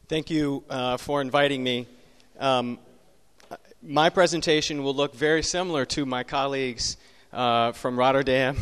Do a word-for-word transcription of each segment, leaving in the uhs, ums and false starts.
Thank you uh, for inviting me. Um, my presentation will look very similar to my colleagues uh, from Rotterdam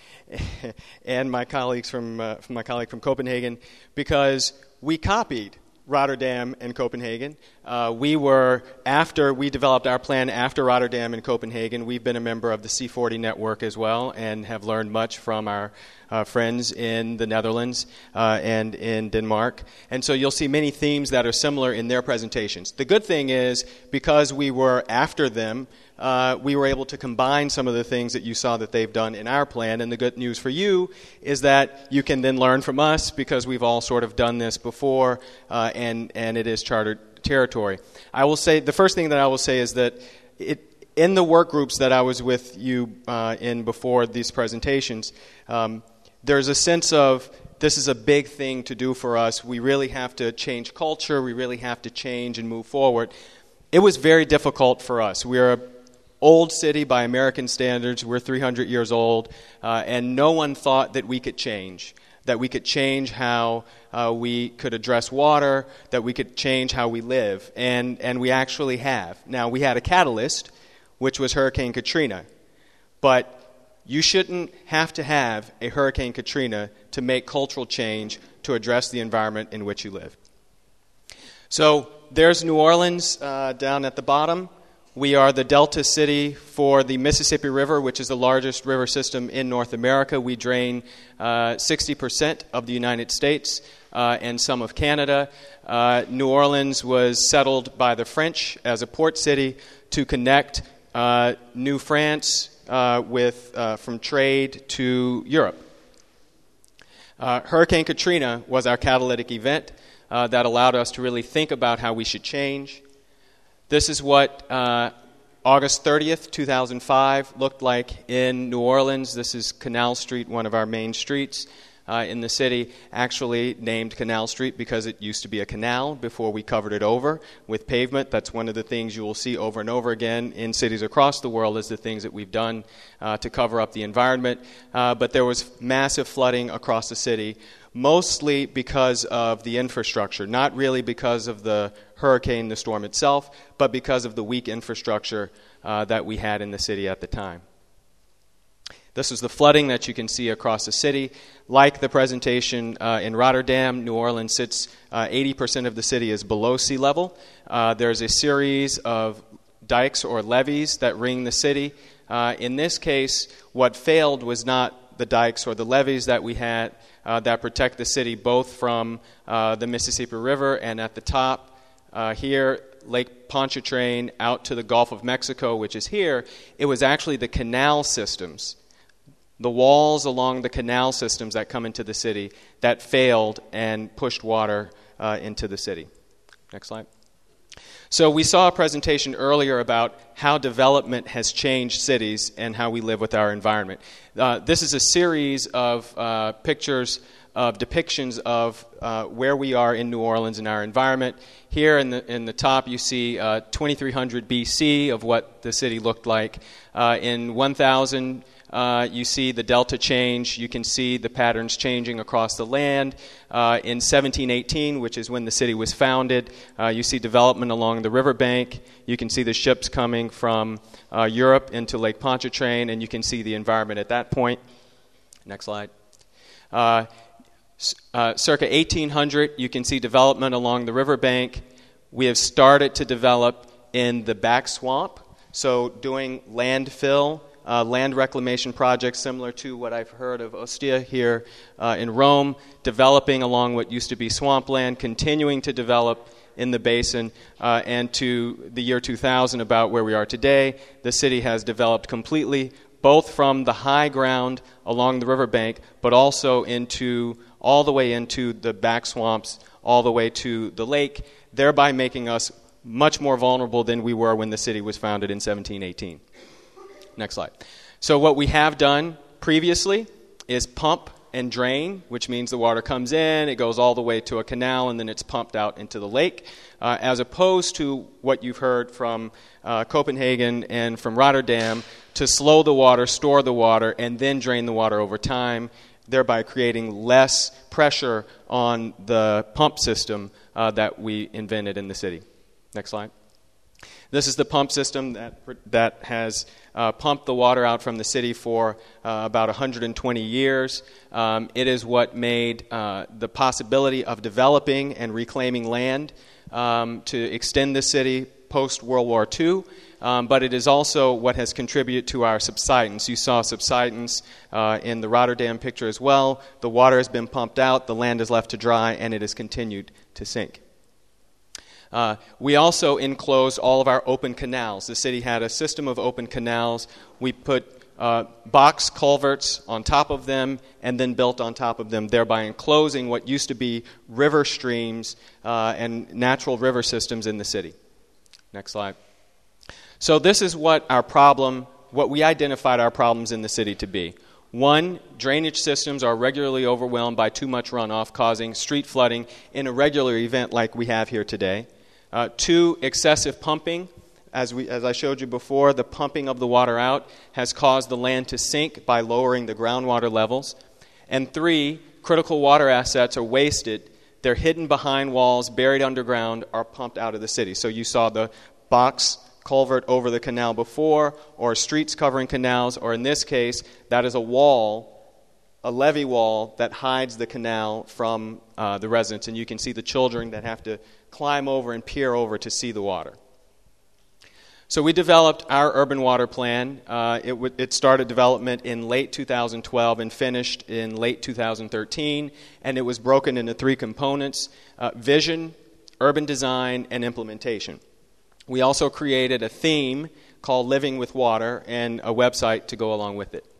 and my colleagues from, uh, from my colleague from Copenhagen, because we copied Rotterdam and Copenhagen. Uh, we were, after we developed our plan after Rotterdam and Copenhagen, we've been a member of the C forty network as well and have learned much from our uh, friends in the Netherlands uh, and in Denmark. And so you'll see many themes that are similar in their presentations. The good thing is, because we were after them, Uh, we were able to combine some of the things that you saw that they've done in our plan. And the good news for you is that you can then learn from us, because we've all sort of done this before, uh, and, and it is chartered territory. I will say, the first thing that I will say is that it, in the work groups that I was with you uh, in before these presentations, um, there's a sense of, this is a big thing to do for us. We really have to change culture. We really have to change and move forward. It was very difficult for us. We're a old city by American standards. We're three hundred years old, uh, and no one thought that we could change, that we could change how uh, we could address water, that we could change how we live, and, and we actually have. Now, we had a catalyst, which was Hurricane Katrina, but you shouldn't have to have a Hurricane Katrina to make cultural change to address the environment in which you live. So there's New Orleans uh, down at the bottom. We are the delta city for the Mississippi River, which is the largest river system in North America. We drain uh, sixty percent of the United States uh, and some of Canada. Uh, New Orleans was settled by the French as a port city to connect uh, New France uh, with uh, from trade to Europe. Uh, Hurricane Katrina was our catalytic event uh, that allowed us to really think about how we should change. This is what uh, August thirtieth, two thousand five looked like in New Orleans. This is Canal Street, one of our main streets uh, in the city, actually named Canal Street because it used to be a canal before we covered it over with pavement. That's one of the things you will see over and over again in cities across the world, is the things that we've done uh, to cover up the environment. Uh, but there was massive flooding across the city, mostly because of the infrastructure, not really because of the hurricane, the storm itself, but because of the weak infrastructure uh, that we had in the city at the time. This is the flooding that you can see across the city. Like the presentation uh, in Rotterdam, New Orleans sits, uh, eighty percent of the city is below sea level. Uh, there's a series of dikes or levees that ring the city. Uh, in this case, what failed was not the dikes or the levees that we had uh, that protect the city both from uh, the Mississippi River and at the top uh, here, Lake Pontchartrain out to the Gulf of Mexico, which is here. It was actually the canal systems, the walls along the canal systems that come into the city, that failed and pushed water uh, into the city. Next slide. So we saw a presentation earlier about how development has changed cities and how we live with our environment. Uh, this is a series of uh, pictures of depictions of uh, where we are in New Orleans and our environment. Here in the in the top you see uh, twenty-three hundred B C of what the city looked like. Uh, in one thousand Uh, you see the delta change. You can see the patterns changing across the land. Uh, in seventeen eighteen, which is when the city was founded, uh, you see development along the riverbank. You can see the ships coming from uh, Europe into Lake Pontchartrain, and you can see the environment at that point. Next slide. Uh, uh, circa eighteen hundred, you can see development along the riverbank. We have started to develop in the back swamp, so doing landfill, Uh, land reclamation projects similar to what I've heard of Ostia here uh, in Rome, developing along what used to be swampland, continuing to develop in the basin, uh, and to the year two thousand, about where we are today, the city has developed completely, both from the high ground along the riverbank, but also into all the way into the back swamps, all the way to the lake, thereby making us much more vulnerable than we were when the city was founded in seventeen eighteen. Next slide. So what we have done previously is pump and drain, which means the water comes in, it goes all the way to a canal, and then it's pumped out into the lake, uh, as opposed to what you've heard from uh, Copenhagen and from Rotterdam, to slow the water, store the water, and then drain the water over time, thereby creating less pressure on the pump system uh, that we invented in the city. Next slide. This is the pump system that that has uh, pumped the water out from the city for uh, about one hundred twenty years. Um, it is what made uh, the possibility of developing and reclaiming land um, to extend the city post-World War Two, um, but it is also what has contributed to our subsidence. You saw subsidence uh, in the Rotterdam picture as well. The water has been pumped out, the land is left to dry, and it has continued to sink. Uh, we also enclosed all of our open canals. The city had a system of open canals. We put uh, box culverts on top of them and then built on top of them, thereby enclosing what used to be river streams uh, and natural river systems in the city. Next slide. So this is what our problem, what we identified our problems in the city to be. One, drainage systems are regularly overwhelmed by too much runoff, causing street flooding in a regular event like we have here today. Uh, two, excessive pumping. As we, as I showed you before, the pumping of the water out has caused the land to sink by lowering the groundwater levels. And three, critical water assets are wasted. They're hidden behind walls, buried underground, are pumped out of the city. So you saw the box culvert over the canal before, or streets covering canals, or in this case, that is a wall, a levee wall that hides the canal from uh, the residents. And you can see the children that have to climb over and peer over to see the water. So we developed our urban water plan. Uh, it, w- it started development in late two thousand twelve and finished in late two thousand thirteen, and it was broken into three components: uh, vision, urban design, and implementation. We also created a theme called Living with Water and a website to go along with it.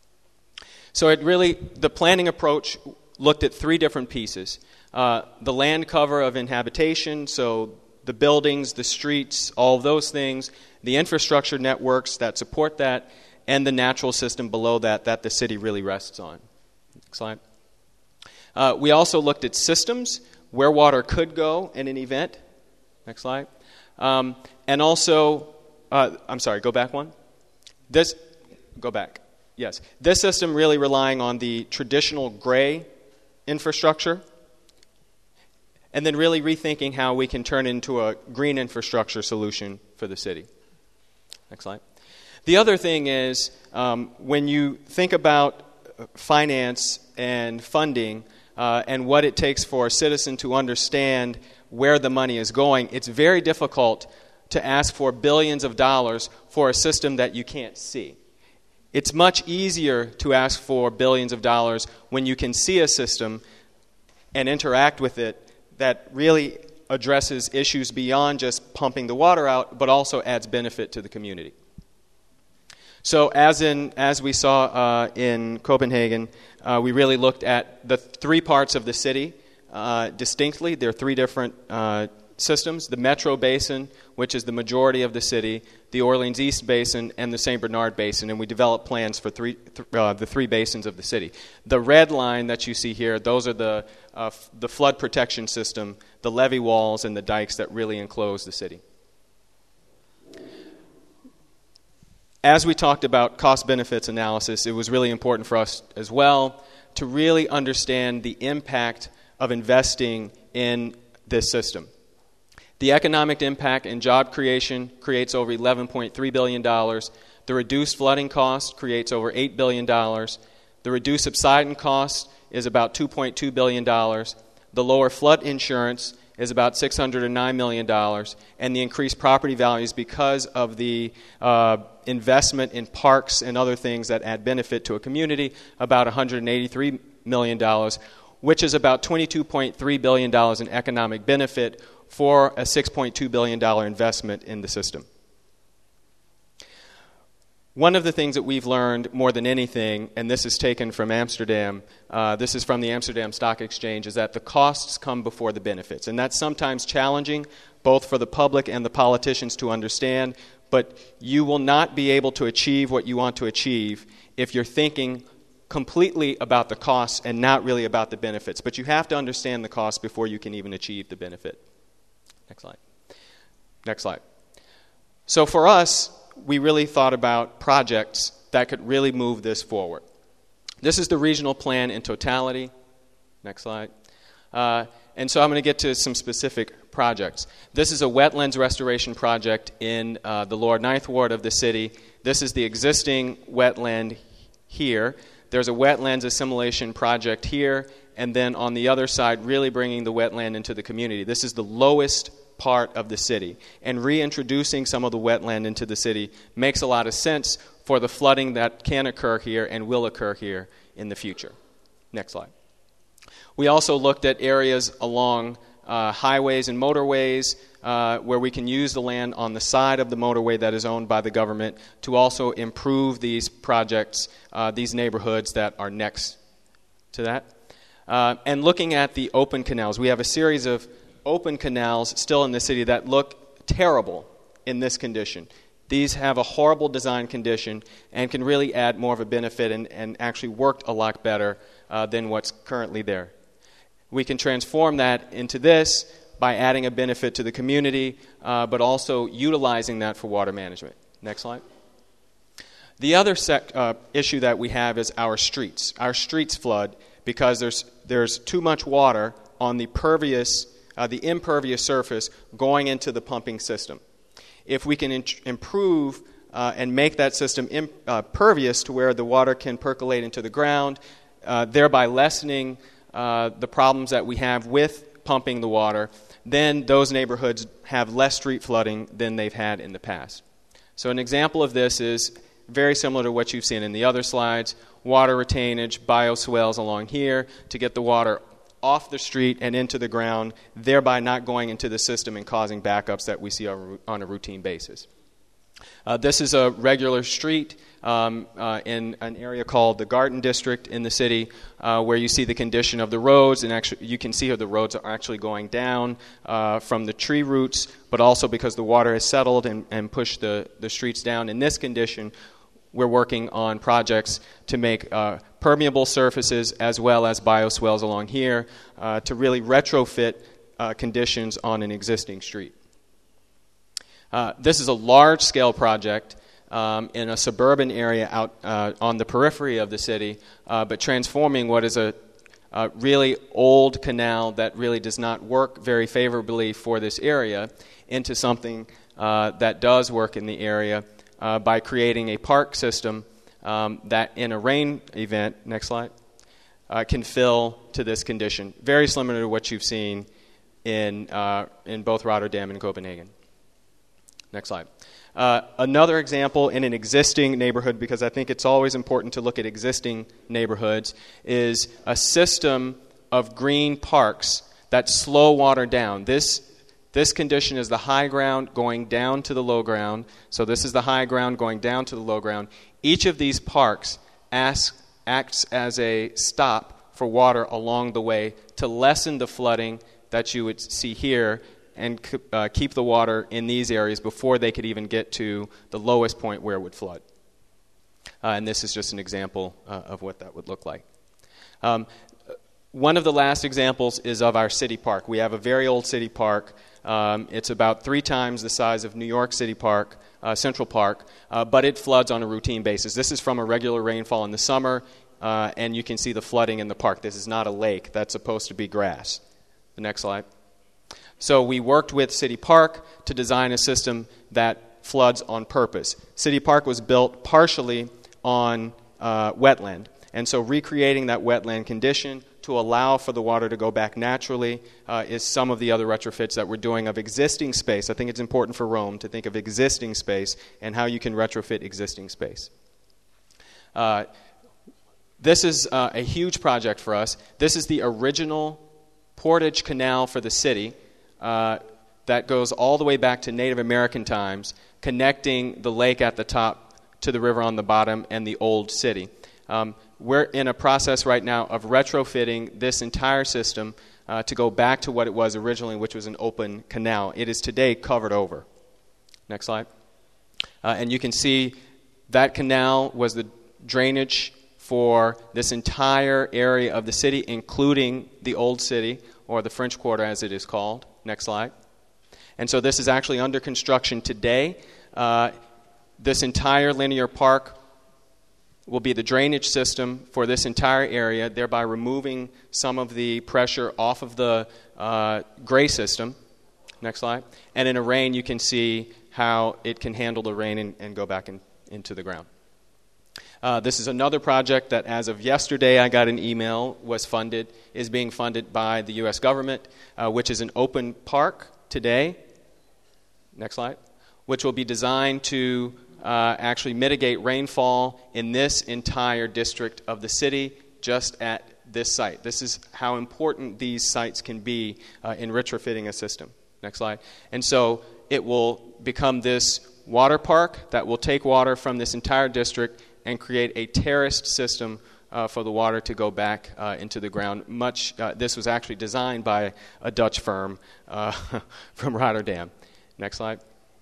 So it really, the planning approach looked at three different pieces. Uh, the land cover of inhabitation, so the buildings, the streets, all of those things, the infrastructure networks that support that, and the natural system below that that the city really rests on. Next slide. Uh, we also looked at systems, where water could go in an event. Next slide. Um, and also, uh, I'm sorry, go back one. This, go back. Yes. This system really relying on the traditional gray infrastructure, and then really rethinking how we can turn it into a green infrastructure solution for the city. Next slide. The other thing is, um, when you think about finance and funding uh, and what it takes for a citizen to understand where the money is going, it's very difficult to ask for billions of dollars for a system that you can't see. It's much easier to ask for billions of dollars when you can see a system and interact with it that really addresses issues beyond just pumping the water out, but also adds benefit to the community. So as in as we saw uh, in Copenhagen, uh, we really looked at the three parts of the city uh, distinctly. There are three different uh, systems: the Metro Basin, which is the majority of the city, the Orleans East Basin, and the Saint Bernard Basin. And we developed plans for three, th- uh, the three basins of the city. The red line that you see here, those are the uh, f- the flood protection system, the levee walls, and the dikes that really enclose the city. As we talked about cost-benefits analysis, it was really important for us as well to really understand the impact of investing in this system. The economic impact and job creation creates over eleven point three billion dollars. The reduced flooding cost creates over eight billion dollars. The reduced subsidence cost is about two point two billion dollars. The lower flood insurance is about six hundred nine million dollars. And the increased property values because of the uh, investment in parks and other things that add benefit to a community, about one hundred eighty-three million dollars, which is about twenty-two point three billion dollars in economic benefit for a six point two billion dollars investment in the system. One of the things that we've learned more than anything, and this is taken from Amsterdam, uh, this is from the Amsterdam Stock Exchange, is that the costs come before the benefits. And that's sometimes challenging, both for the public and the politicians to understand, but you will not be able to achieve what you want to achieve if you're thinking completely about the costs and not really about the benefits. But you have to understand the costs before you can even achieve the benefit. Next slide. Next slide. So for us, we really thought about projects that could really move this forward. This is the regional plan in totality. Next slide. Uh, and so I'm going to get to some specific projects. This is a wetlands restoration project in uh, the lower ninth ward of the city. This is the existing wetland here. There's a wetlands assimilation project here, and then on the other side, really bringing the wetland into the community. This is the lowest part of the city, and reintroducing some of the wetland into the city makes a lot of sense for the flooding that can occur here and will occur here in the future. Next slide. We also looked at areas along uh, highways and motorways uh, where we can use the land on the side of the motorway that is owned by the government to also improve these projects, uh, these neighborhoods that are next to that. Uh, and looking at the open canals, we have a series of open canals still in the city that look terrible in this condition. These have a horrible design condition and can really add more of a benefit and, and actually worked a lot better uh, than what's currently there. We can transform that into this by adding a benefit to the community, uh, but also utilizing that for water management. Next slide. The other sec- uh, issue that we have is our streets. Our streets flood because there's there's too much water on the pervious, uh, the impervious surface going into the pumping system. If we can in- improve uh, and make that system imp- uh, pervious to where the water can percolate into the ground, uh, thereby lessening uh, the problems that we have with pumping the water, then those neighborhoods have less street flooding than they've had in the past. So an example of this is very similar to what you've seen in the other slides: water retainage, bioswales along here to get the water off the street and into the ground, thereby not going into the system and causing backups that we see on a routine basis. Uh, this is a regular street um, uh, in an area called the Garden District in the city, uh, where you see the condition of the roads, and actually you can see how the roads are actually going down uh, from the tree roots, but also because the water has settled and, and pushed the, the streets down. In this condition, we're working on projects to make uh, permeable surfaces as well as bioswales along here uh, to really retrofit uh, conditions on an existing street. Uh, this is a large-scale project um, in a suburban area out uh, on the periphery of the city, uh, but transforming what is a, a really old canal that really does not work very favorably for this area into something uh, that does work in the area uh, by creating a park system um, that in a rain event, next slide, uh, can fill to this condition. Very similar to what you've seen in, uh, in both Rotterdam and Copenhagen. Next slide. Uh, another example in an existing neighborhood, because I think it's always important to look at existing neighborhoods, is a system of green parks that slow water down. This this condition is the high ground going down to the low ground. So this is the high ground going down to the low ground. Each of these parks asks, acts as a stop for water along the way to lessen the flooding that you would see here and uh, keep the water in these areas before they could even get to the lowest point where it would flood. Uh, and this is just an example uh, of what that would look like. Um, one of the last examples is of our city park. We have a very old city park. Um, it's about three times the size of New York City Park, uh, Central Park, uh, but it floods on a routine basis. This is from a regular rainfall in the summer, uh, and you can see the flooding in the park. This is not a lake. That's supposed to be grass. The next slide. So we worked with City Park to design a system that floods on purpose. City Park was built partially on uh, wetland, and so recreating that wetland condition to allow for the water to go back naturally uh, is some of the other retrofits that we're doing of existing space. I think it's important for Rome to think of existing space and how you can retrofit existing space. Uh, this is uh, a huge project for us. This is the original portage canal for the city. Uh, that goes all the way back to Native American times, connecting the lake at the top to the river on the bottom and the old city. Um, we're in a process right now of retrofitting this entire system uh, to go back to what it was originally, which was an open canal. It is today covered over. Next slide. Uh, and you can see that canal was the drainage for this entire area of the city, including the old city, or the French Quarter as it is called. Next slide. And so this is actually under construction today. Uh, this entire linear park will be the drainage system for this entire area, thereby removing some of the pressure off of the uh, gray system. Next slide. And in a rain, you can see how it can handle the rain and, and go back in, into the ground. Uh, this is another project that, as of yesterday, I got an email, was funded, is being funded by the U S government, uh, which is an open park today. Next slide. Which will be designed to uh, actually mitigate rainfall in this entire district of the city, just at this site. This is how important these sites can be uh, in retrofitting a system. Next slide. And so it will become this water park that will take water from this entire district and create a terraced system uh, for the water to go back uh, into the ground. Much. Uh, this was actually designed by a Dutch firm uh, from Rotterdam. Next slide.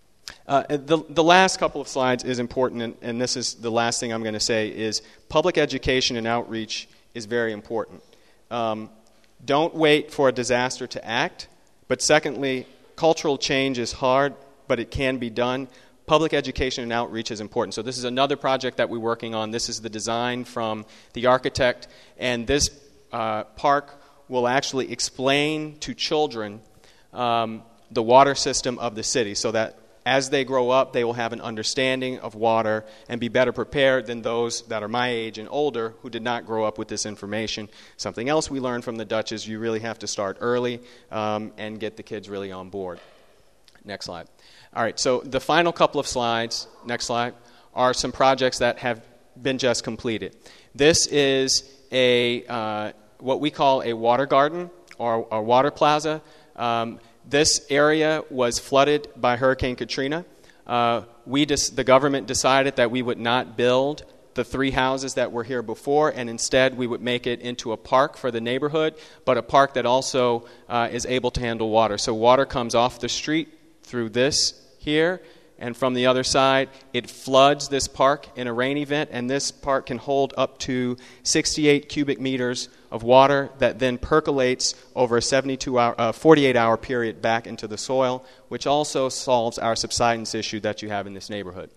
Uh, the, the last couple of slides is important, and, and this is the last thing I'm going to say, is public education and outreach is very important. Um, don't wait for a disaster to act, but secondly, cultural change is hard, but it can be done. Public education and outreach is important. So this is another project that we're working on. This is the design from the architect, and this uh, park will actually explain to children um, the water system of the city, so that as they grow up, they will have an understanding of water and be better prepared than those that are my age and older who did not grow up with this information. Something else we learned from the Dutch is you really have to start early um, and get the kids really on board. Next slide. All right, so the final couple of slides, next slide, are some projects that have been just completed. This is a uh, what we call a water garden or a water plaza. Um, This area was flooded by Hurricane Katrina. Uh, we dis- the government decided that we would not build the three houses that were here before, and instead we would make it into a park for the neighborhood, but a park that also uh, is able to handle water. So water comes off the street through this here, and from the other side, it floods this park in a rain event, and this park can hold up to sixty-eight cubic meters of water that then percolates over a seventy-two hour, uh, forty-eight hour period back into the soil, which also solves our subsidence issue that you have in this neighborhood.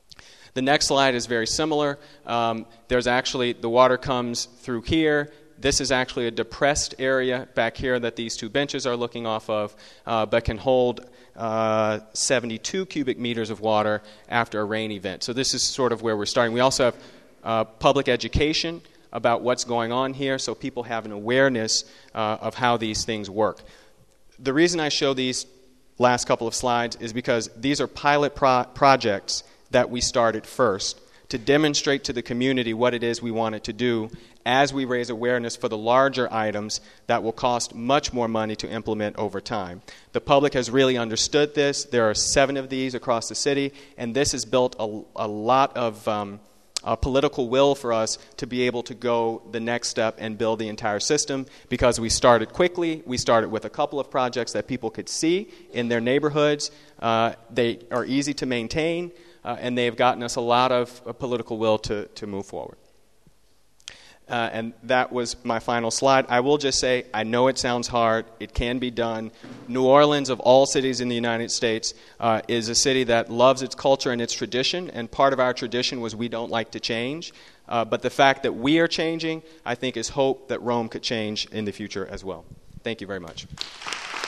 The next slide is very similar. Um, there's actually, the water comes through here. This is actually a depressed area back here that these two benches are looking off of, uh, but can hold uh, seventy-two cubic meters of water after a rain event. So this is sort of where we're starting. We also have uh, public education about what's going on here, so people have an awareness uh, of how these things work. The reason I show these last couple of slides is because these are pilot pro- projects that we started first to demonstrate to the community what it is we wanted to do as we raise awareness for the larger items that will cost much more money to implement over time. The public has really understood this. There are seven of these across the city, and this has built a, a lot of um, uh, political will for us to be able to go the next step and build the entire system, because we started quickly. We started with a couple of projects that people could see in their neighborhoods. Uh, they are easy to maintain, uh, and they have gotten us a lot of uh, political will to, to move forward. Uh, and that was my final slide. I will just say, I know it sounds hard. It can be done. New Orleans, of all cities in the United States, uh, is a city that loves its culture and its tradition. And part of our tradition was we don't like to change. Uh, but the fact that we are changing, I think, is hope that Rome could change in the future as well. Thank you very much.